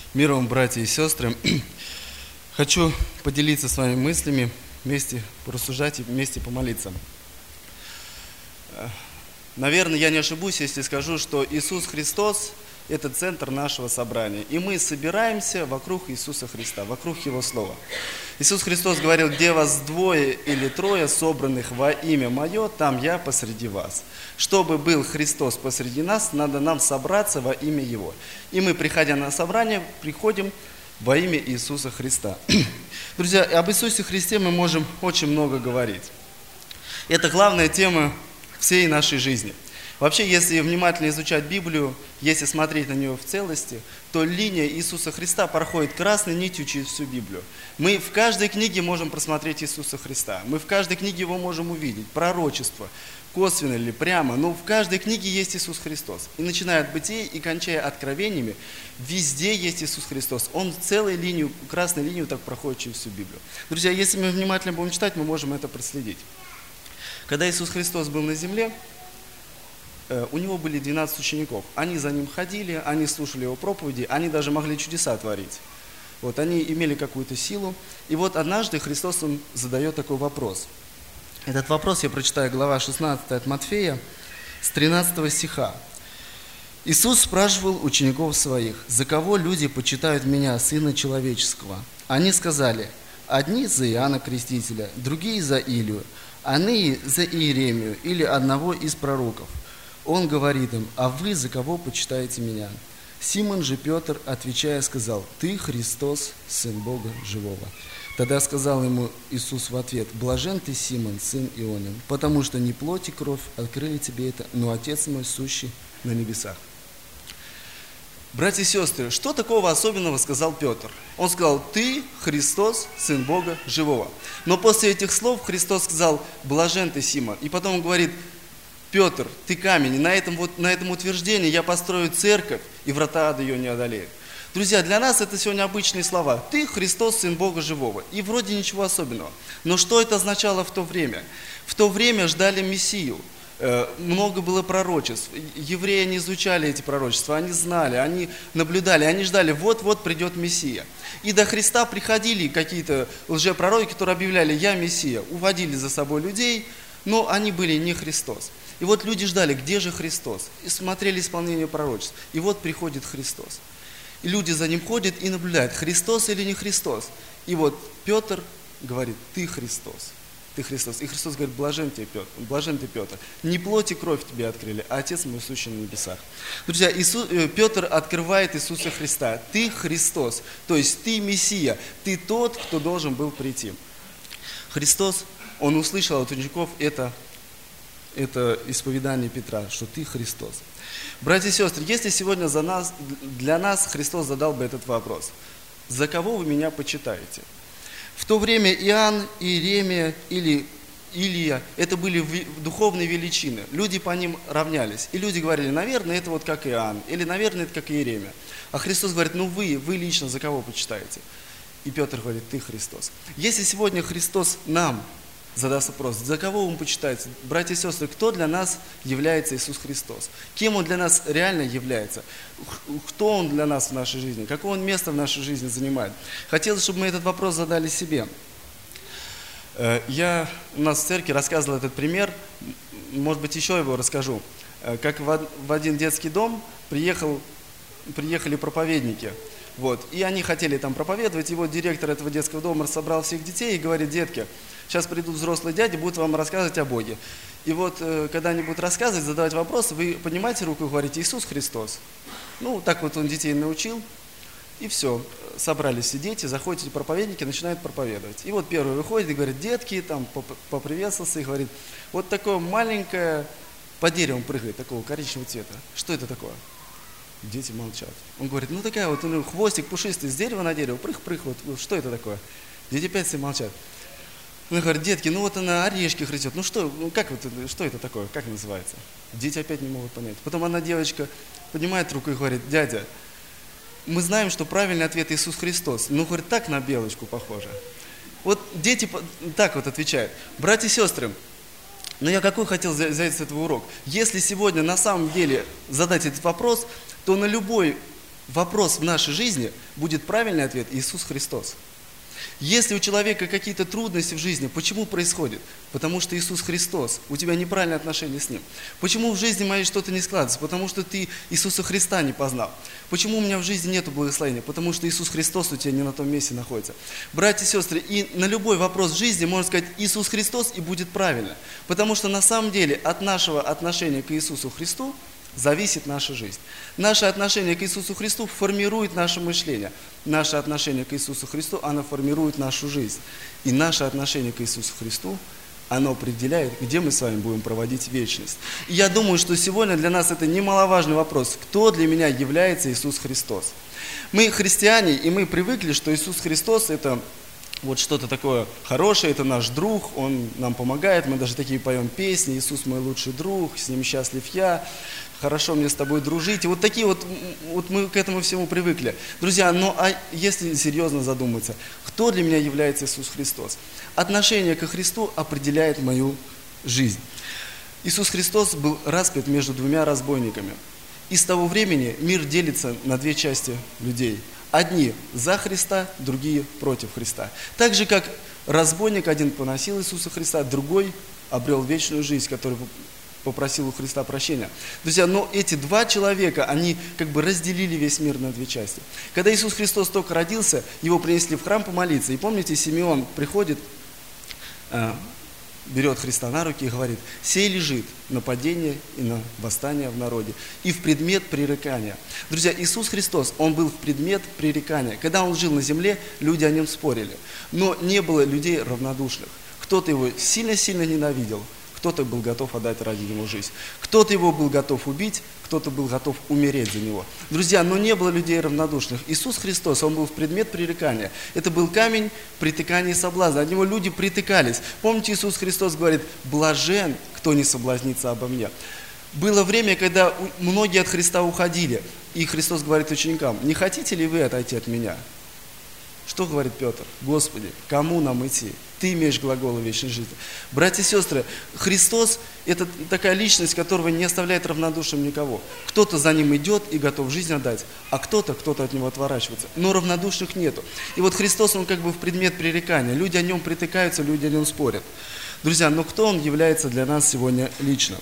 Мир вам, братья и сестры. Хочу поделиться с вами мыслями, вместе порассуждать и вместе помолиться. Наверное, я не ошибусь, если скажу, что Иисус Христос – это центр нашего собрания. И мы собираемся вокруг Иисуса Христа, вокруг Его Слова. Иисус Христос говорил: где вас двое или трое собранных во имя Мое, там Я посреди вас. Чтобы был Христос посреди нас, надо нам собраться во имя Его. И мы, приходя на собрание, приходим во имя Иисуса Христа. Друзья, об Иисусе Христе мы можем очень много говорить. Это главная тема всей нашей жизни. Вообще, если внимательно изучать Библию, если смотреть на нее в целости, то линия Иисуса Христа проходит красной нитью через всю Библию. Мы в каждой книге можем просмотреть Иисуса Христа. Мы в каждой книге Его можем увидеть. Пророчество, косвенно или прямо, но в каждой книге есть Иисус Христос. И начиная от Бытия и кончая откровениями, везде есть Иисус Христос. Он целой линию, красной линию так проходит через всю Библию. Друзья, если мы внимательно будем читать, мы можем это проследить. Когда Иисус Христос был на земле, у него были 12 учеников. Они за ним ходили, они слушали его проповеди, они даже могли чудеса творить. Вот, они имели какую-то силу. И вот однажды Христос им задает такой вопрос. Этот вопрос я прочитаю, глава 16 от Матфея, с 13 стиха. Иисус спрашивал учеников своих: «За кого люди почитают Меня, Сына Человеческого?» Они сказали: «Одни за Иоанна Крестителя, другие за Илию, а иные за Иеремию или одного из пророков». Он говорит им: «А вы за кого почитаете Меня?» Симон же Петр, отвечая, сказал: «Ты Христос, Сын Бога Живого». Тогда сказал ему Иисус в ответ: «Блажен ты, Симон, сын Ионин, потому что не плоть и кровь открыли тебе это, но Отец мой, сущий на небесах». Братья и сестры, что такого особенного сказал Петр? Он сказал: «Ты Христос, Сын Бога Живого». Но после этих слов Христос сказал: «Блажен ты, Симон». И потом он говорит: «Петр, ты камень, и на этом утверждении я построю церковь, и врата ада ее не одолеют». Друзья, для нас это сегодня обычные слова. «Ты Христос, Сын Бога Живого». И вроде ничего особенного. Но что это означало в то время? В то время ждали Мессию. Много было пророчеств. Евреи не изучали эти пророчества, они знали, они наблюдали, они ждали: вот-вот придет Мессия. И до Христа приходили какие-то лжепророки, которые объявляли: «Я Мессия», уводили за собой людей, но они были не Христос. И вот люди ждали: где же Христос? И смотрели исполнение пророчеств. И вот приходит Христос. И люди за Ним ходят и наблюдают: Христос или не Христос. И вот Петр говорит: «Ты Христос, ты Христос». И Христос говорит: блажен ты, Петр. Не плоть и кровь тебе открыли, а Отец мой, сущий на небесах. Друзья, Петр открывает Иисуса Христа. Ты Христос, то есть ты Мессия, ты тот, кто должен был прийти. Христос, Он услышал от учеников это исповедание Петра, что ты Христос. Братья и сестры, если сегодня для нас Христос задал бы этот вопрос: за кого вы Меня почитаете? В то время Иоанн, Иеремия или Илия – это были духовные величины. Люди по ним равнялись. И люди говорили: наверное, это вот как Иоанн, или, наверное, это как Иеремия. А Христос говорит: ну вы лично за кого почитаете? И Петр говорит: ты Христос. Если сегодня Христос нам задаст вопрос: за кого вы почитаете? Братья и сестры, кто для нас является Иисус Христос? Кем Он для нас реально является? Кто Он для нас в нашей жизни? Какое Он место в нашей жизни занимает? Хотелось, чтобы мы этот вопрос задали себе. У нас в церкви рассказывал этот пример, может быть, еще его расскажу. Как в один детский дом приехали проповедники. Вот, и они хотели там проповедовать, и вот директор этого детского дома собрал всех детей и говорит: детки, сейчас придут взрослые дяди, будут вам рассказывать о Боге. И вот, когда они будут рассказывать, задавать вопросы, вы поднимаете руку и говорите: Иисус Христос. Ну, так вот Он детей научил, и все. Собрались все дети, заходят эти проповедники, начинают проповедовать. И вот первый выходит и говорит: детки, там поприветствовался и говорит: вот такое маленькое по дереву прыгает, такого коричневого цвета. Что это такое? Дети молчат. Он говорит: ну такая вот, хвостик пушистый, с дерева на дерево, прыг-прыг, вот что это такое? Дети опять все молчат. Он говорит: детки, ну вот она орешки грызет, что это такое, как называется? Дети опять не могут понять. Потом одна девочка поднимает руку и говорит: дядя, мы знаем, что правильный ответ Иисус Христос, но, говорит, так на белочку похоже. Вот дети так вот отвечают. Братья и сестры, но я какой хотел взять с этого урок? Если сегодня на самом деле задать этот вопрос, то на любой вопрос в нашей жизни, будет правильный ответ – Иисус Христос. Если у человека какие-то трудности в жизни, почему происходит? Потому что Иисус Христос, у тебя неправильные отношения с Ним. Почему в жизни моей что-то не складывается? Потому что ты Иисуса Христа не познал. Почему у меня в жизни нет благословения? Потому что Иисус Христос у тебя не на том месте находится. Братья и сестры, и на любой вопрос в жизни можно сказать Иисус Христос, и будет правильно. Потому что на самом деле от нашего отношения к Иисусу Христу зависит наша жизнь. Наше отношение к Иисусу Христу формирует наше мышление. Наше отношение к Иисусу Христу, оно формирует нашу жизнь. И наше отношение к Иисусу Христу, оно определяет, где мы с вами будем проводить вечность. И я думаю, что сегодня для нас это немаловажный вопрос. Кто для меня является Иисус Христос? Мы христиане, и мы привыкли, что Иисус Христос это вот что-то такое хорошее, это наш друг, Он нам помогает, мы даже такие поем песни: «Иисус мой лучший друг, с Ним счастлив я, хорошо мне с тобой дружить». И вот такие вот мы к этому всему привыкли. Друзья, а если серьезно задуматься, кто для меня является Иисус Христос? Отношение ко Христу определяет мою жизнь. Иисус Христос был распят между двумя разбойниками. И с того времени мир делится на две части людей. Одни за Христа, другие против Христа. Так же, как разбойник один поносил Иисуса Христа, другой обрел вечную жизнь, который попросил у Христа прощения. Друзья, но эти два человека, они как бы разделили весь мир на две части. Когда Иисус Христос только родился, его принесли в храм помолиться. И помните, Симеон приходит, берет Христа на руки и говорит: «Сей лежит на падение и на восстание в народе, и в предмет пререкания». Друзья, Иисус Христос, Он был в предмет пререкания. Когда Он жил на земле, люди о Нем спорили. Но не было людей равнодушных. Кто-то Его сильно-сильно ненавидел, кто-то был готов отдать ради Него жизнь. Кто-то Его был готов убить, кто-то был готов умереть за Него. Друзья, но не было людей равнодушных. Иисус Христос, Он был в предмет пререкания. Это был камень притыкания и соблазна. От Него люди притыкались. Помните, Иисус Христос говорит: «Блажен, кто не соблазнится обо мне». Было время, когда многие от Христа уходили. И Христос говорит ученикам: «Не хотите ли вы отойти от меня?» Что говорит Петр? «Господи, кому нам идти? Ты имеешь глаголы вечной жизни». Братья и сестры, Христос – это такая личность, которого не оставляет равнодушным никого. Кто-то за Ним идет и готов жизнь отдать, а кто-то от Него отворачивается. Но равнодушных нету. И вот Христос, Он как бы в предмет пререкания. Люди о Нем притыкаются, люди о Нем спорят. Друзья, но кто Он является для нас сегодня лично?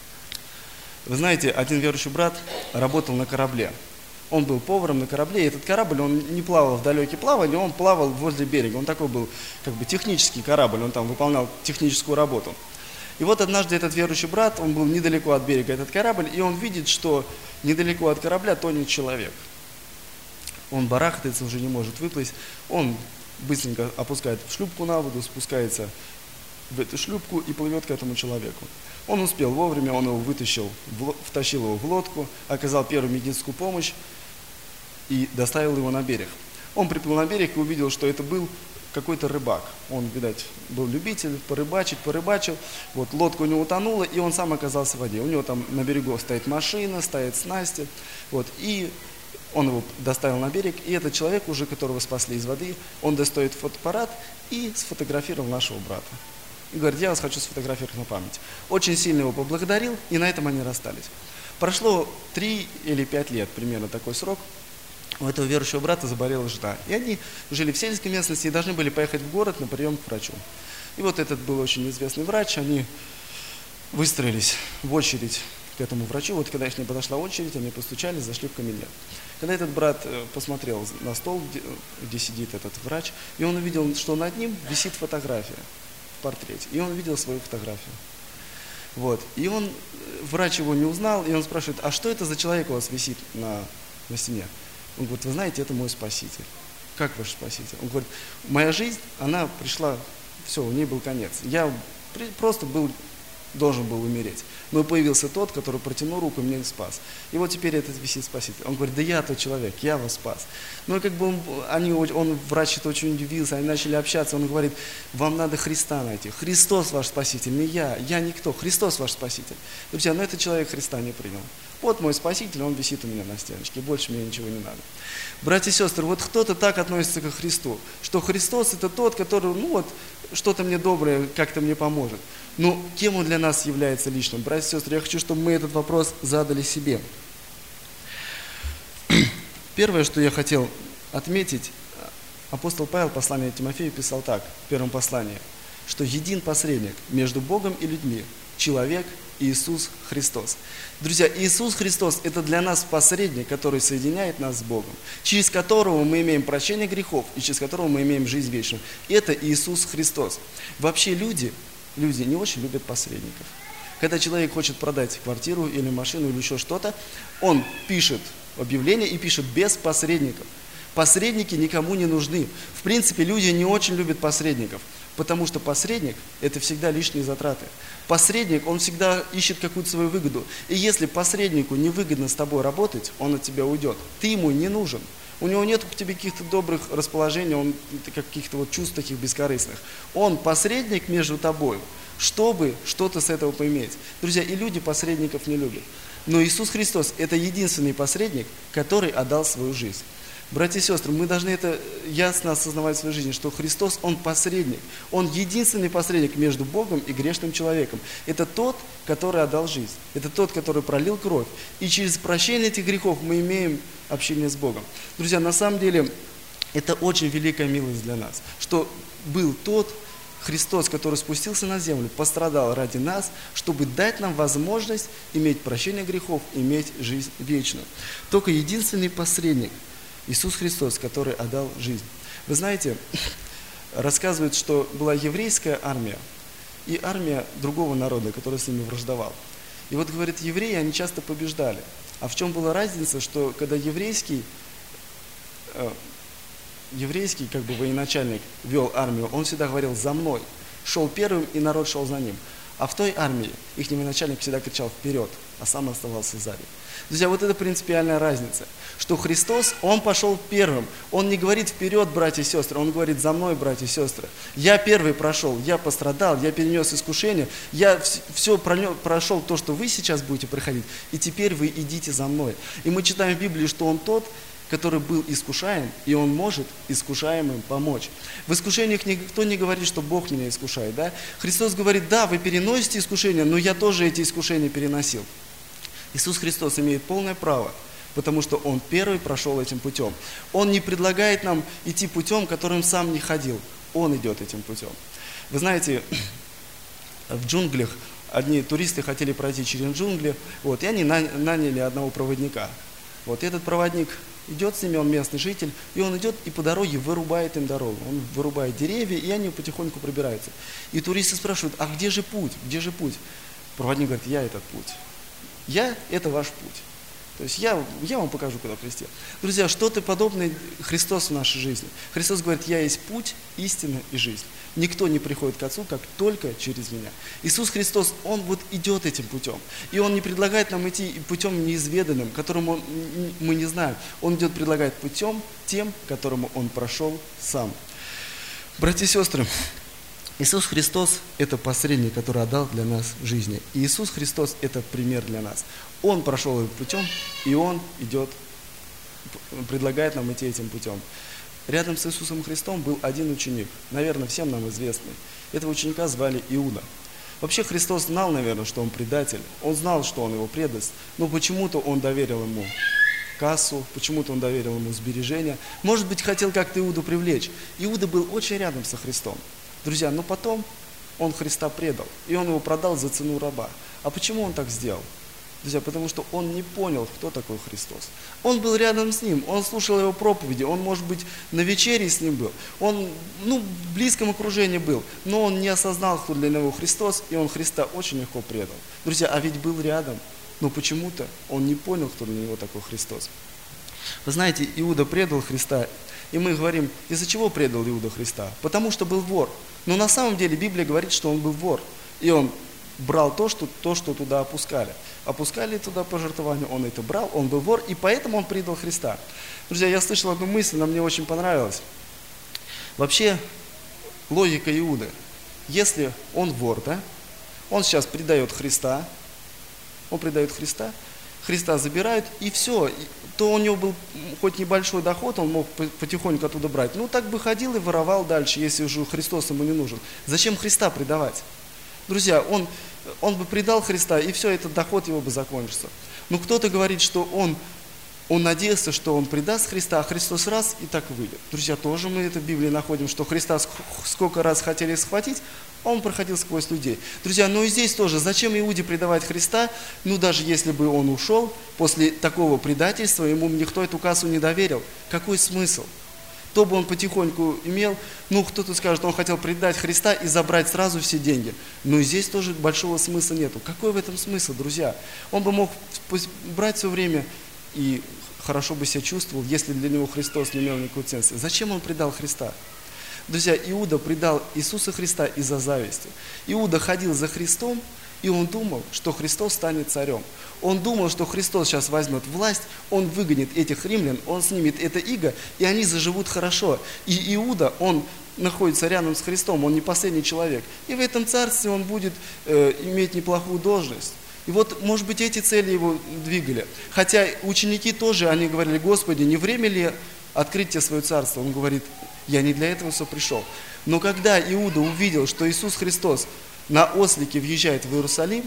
Вы знаете, один верующий брат работал на корабле. Он был поваром на корабле, и этот корабль, он не плавал в далекие плавания, он плавал возле берега. Он такой был, как бы, технический корабль, он там выполнял техническую работу. И вот однажды этот верующий брат, он был недалеко от берега, этот корабль, и он видит, что недалеко от корабля тонет человек. Он барахтается, уже не может выплыть, он быстренько опускает шлюпку на воду, спускается в эту шлюпку и плывет к этому человеку. Он успел вовремя, он его вытащил, втащил его в лодку, оказал первую медицинскую помощь и доставил его на берег. Он приплыл на берег и увидел, что это был какой-то рыбак. Он, видать, был любитель порыбачил. Вот лодка у него утонула, и он сам оказался в воде. У него там на берегу стоит машина, стоят снасти. Вот, и он его доставил на берег, и этот человек, уже которого спасли из воды, он достает фотоаппарат и сфотографировал нашего брата. И говорит: «Я вас хочу сфотографировать на память». Очень сильно его поблагодарил, и на этом они расстались. Прошло 3 или 5 лет, примерно такой срок. У этого верующего брата заболела жена. И они жили в сельской местности и должны были поехать в город на прием к врачу. И вот этот был очень известный врач, они выстроились в очередь к этому врачу. Вот когда их не подошла очередь, они постучали, зашли в кабинет. Когда этот брат посмотрел на стол, где сидит этот врач, и он увидел, что над ним висит фотография. Портрете. И он видел свою фотографию. Вот. И врач его не узнал, и он спрашивает: «А что это за человек у вас висит на стене?» Он говорит: «Вы знаете, это мой спаситель». «Как ваш спаситель?» Он говорит: «Моя жизнь, она пришла, все, у ней был конец. Я просто должен был умереть. Но появился тот, который протянул руку и меня спас. И вот теперь этот висит спаситель». Он говорит: «Да я тот человек, я вас спас». Ну и как бы врач это очень удивился, они начали общаться. Он говорит: «Вам надо Христа найти. Христос ваш спаситель, не я никто, Христос ваш спаситель». Друзья, но этот человек Христа не принял. Вот мой спаситель, он висит у меня на стеночке, больше мне ничего не надо. Братья и сестры, вот кто-то так относится ко Христу, что Христос это тот, который, что-то мне доброе как-то мне поможет. Но кем он для нас является лично? Братья и сестры, я хочу, чтобы мы этот вопрос задали себе. Первое, что я хотел отметить, апостол Павел в послании Тимофею писал так, в первом послании, что един посредник между Богом и людьми, человек Иисус Христос. Друзья, Иисус Христос – это для нас посредник, который соединяет нас с Богом, через которого мы имеем прощение грехов и через которого мы имеем жизнь вечную. Это Иисус Христос. Вообще люди не очень любят посредников. Когда человек хочет продать квартиру или машину или еще что-то, он пишет объявление и пишет без посредников. Посредники никому не нужны. В принципе, люди не очень любят посредников, потому что посредник – это всегда лишние затраты. Посредник, он всегда ищет какую-то свою выгоду. И если посреднику невыгодно с тобой работать, он от тебя уйдет. Ты ему не нужен. У него нет к тебе каких-то добрых расположений, он каких-то вот чувств таких бескорыстных. Он посредник между тобой, чтобы что-то с этого поиметь. Друзья, и люди посредников не любят. Но Иисус Христос – это единственный посредник, который отдал свою жизнь. Братья и сестры, мы должны это ясно осознавать в своей жизни, что Христос, Он посредник. Он единственный посредник между Богом и грешным человеком. Это тот, который отдал жизнь. Это тот, который пролил кровь. И через прощение этих грехов мы имеем общение с Богом. Друзья, на самом деле, это очень великая милость для нас, что был тот Христос, который спустился на землю, пострадал ради нас, чтобы дать нам возможность иметь прощение грехов, иметь жизнь вечную. Только единственный посредник – Иисус Христос, который отдал жизнь. Вы знаете, рассказывают, что была еврейская армия и армия другого народа, который с ними враждовал. И вот, говорит, евреи, они часто побеждали. А в чем была разница, что когда еврейский как бы военачальник вел армию, он всегда говорил «за мной», шел первым, и народ шел за ним. А в той армии их военачальник всегда кричал «вперед», а сам оставался сзади. Друзья, вот это принципиальная разница, что Христос, Он пошел первым. Он не говорит «вперед, братья и сестры», Он говорит «за мной, братья и сестры». Я первый прошел, я пострадал, я перенес искушение, я все прошел то, что вы сейчас будете проходить, и теперь вы идите за мной. И мы читаем в Библии, что Он тот, который был искушаем, и Он может искушаемым помочь. В искушениях никто не говорит, что Бог меня искушает. Да? Христос говорит, да, вы переносите искушения, но я тоже эти искушения переносил. Иисус Христос имеет полное право, потому что Он первый прошел этим путем. Он не предлагает нам идти путем, которым сам не ходил. Он идет этим путем. Вы знаете, в джунглях одни туристы хотели пройти через джунгли, и они наняли одного проводника. И этот проводник идет с ними, он местный житель, и он идет и по дороге вырубает им дорогу. Он вырубает деревья, и они потихоньку пробираются. И туристы спрашивают, а где же путь? Где же путь? Проводник говорит, я этот путь. Я – это ваш путь. То есть я вам покажу, куда прийти. Друзья, что-то подобное Христос в нашей жизни. Христос говорит, я есть путь, истина и жизнь. Никто не приходит к Отцу, как только через меня. Иисус Христос, Он идет этим путем. И Он не предлагает нам идти путем неизведанным, которым мы не знаем. Он предлагает путем тем, которому Он прошел сам. Братья и сестры, Иисус Христос – это посредник, который отдал для нас жизни. И Иисус Христос – это пример для нас. Он прошел этим путем, и Он предлагает нам идти этим путем. Рядом с Иисусом Христом был один ученик, наверное, всем нам известный. Этого ученика звали Иуда. Вообще Христос знал, наверное, что он предатель. Он знал, что он его предаст, но почему-то он доверил ему кассу, почему-то он доверил ему сбережения. Может быть, хотел как-то Иуду привлечь. Иуда был очень рядом со Христом. Друзья, но потом он Христа предал, и он его продал за цену раба. А почему он так сделал? Друзья, потому что он не понял, кто такой Христос. Он был рядом с ним, он слушал его проповеди, он, может быть, на вечере с ним был, он, в близком окружении был, но он не осознал, кто для него Христос, и он Христа очень легко предал. Друзья, а ведь был рядом, но почему-то он не понял, кто для него такой Христос. Вы знаете, Иуда предал Христа, и мы говорим, из-за чего предал Иуда Христа? Потому что был вор. Но на самом деле Библия говорит, что он был вор, и он брал то, что туда опускали. Опускали туда пожертвования, он это брал, он был вор, и поэтому он предал Христа. Друзья, я слышал одну мысль, она мне очень понравилась. Вообще, логика Иуды. Если он вор, да, он сейчас предает Христа, Христа забирают, и все. То у него был хоть небольшой доход, он мог потихоньку оттуда брать. Так бы ходил и воровал дальше, если уже Христос ему не нужен. Зачем Христа предавать? Друзья, он бы предал Христа, и все, этот доход его бы закончился. Но кто-то говорит, что он Он надеялся, что он предаст Христа, а Христос раз и так выйдет. Друзья, тоже мы это в Библии находим, что Христа сколько раз хотели схватить, он проходил сквозь людей. Друзья, и здесь тоже, зачем Иуде предавать Христа? Даже если бы он ушел, после такого предательства, ему никто эту кассу не доверил. Какой смысл? То бы он потихоньку имел, кто-то скажет, он хотел предать Христа и забрать сразу все деньги. Но и здесь тоже большого смысла нету. Какой в этом смысл, друзья? Он бы мог брать все время и хорошо бы себя чувствовал, если для него Христос не имел никакой ценности. Зачем он предал Христа? Друзья, Иуда предал Иисуса Христа из-за зависти. Иуда ходил за Христом, и он думал, что Христос станет царем. Он думал, что Христос сейчас возьмет власть, он выгонит этих римлян, он снимет это иго, и они заживут хорошо. И Иуда, он находится рядом с Христом, он не последний человек. И в этом царстве он будет иметь неплохую должность. И может быть, эти цели его двигали. Хотя ученики тоже, они говорили: Господи, не время ли открыть тебе свое царство? Он говорит: я не для этого все пришел. Но когда Иуда увидел, что Иисус Христос на ослике въезжает в Иерусалим,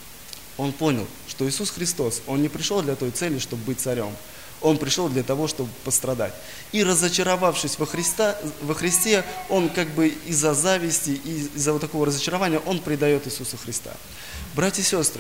он понял, что Иисус Христос, он не пришел для той цели, чтобы быть царем. Он пришел для того, чтобы пострадать. И разочаровавшись во Христе, он из-за зависти, из-за такого разочарования, он предает Иисуса Христа. Братья и сестры,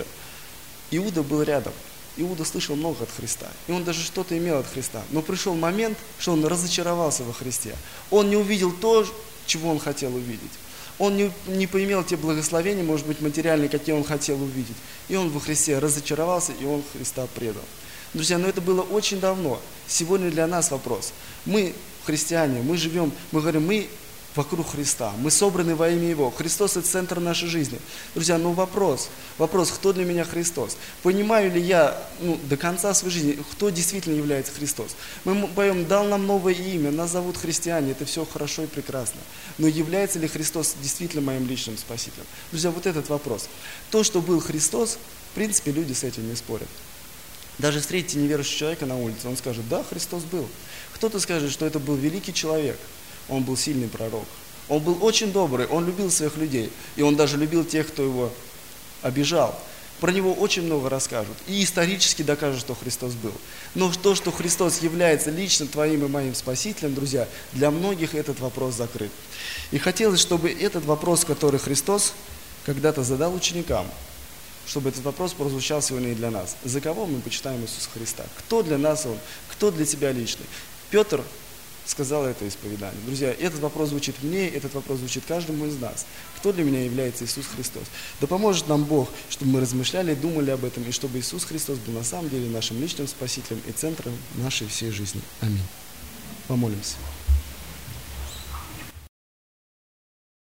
Иуда был рядом. Иуда слышал много от Христа. И он даже что-то имел от Христа. Но пришел момент, что он разочаровался во Христе. Он не увидел то, чего он хотел увидеть. Он не поимел те благословения, может быть, материальные, какие он хотел увидеть. И он во Христе разочаровался, и он Христа предал. Друзья, это было очень давно. Сегодня для нас вопрос. Мы, христиане, мы живем, мы говорим, мы вокруг Христа, мы собраны во имя Его. Христос – это центр нашей жизни. Друзья, вопрос, кто для меня Христос? Понимаю ли я до конца своей жизни, кто действительно является Христос? Мы поем: дал нам новое имя, нас зовут христиане, это все хорошо и прекрасно. Но является ли Христос действительно моим личным Спасителем? Друзья, этот вопрос. То, что был Христос, в принципе, люди с этим не спорят. Даже встретите неверующего человека на улице, он скажет: да, Христос был. Кто-то скажет, что это был великий человек. Он был сильный пророк. Он был очень добрый, он любил своих людей. И он даже любил тех, кто его обижал. Про него очень много расскажут. И исторически докажут, что Христос был. Но то, что Христос является лично твоим и моим Спасителем, друзья, для многих этот вопрос закрыт. И хотелось, чтобы этот вопрос, который Христос когда-то задал ученикам, чтобы этот вопрос прозвучал сегодня и для нас. За кого мы почитаем Иисуса Христа? Кто для нас Он? Кто для тебя личный? Петр сказал это исповедание. Друзья, этот вопрос звучит мне, этот вопрос звучит каждому из нас. Кто для меня является Иисус Христос? Да поможет нам Бог, чтобы мы размышляли, думали об этом, и чтобы Иисус Христос был на самом деле нашим личным Спасителем и центром нашей всей жизни. Аминь. Помолимся.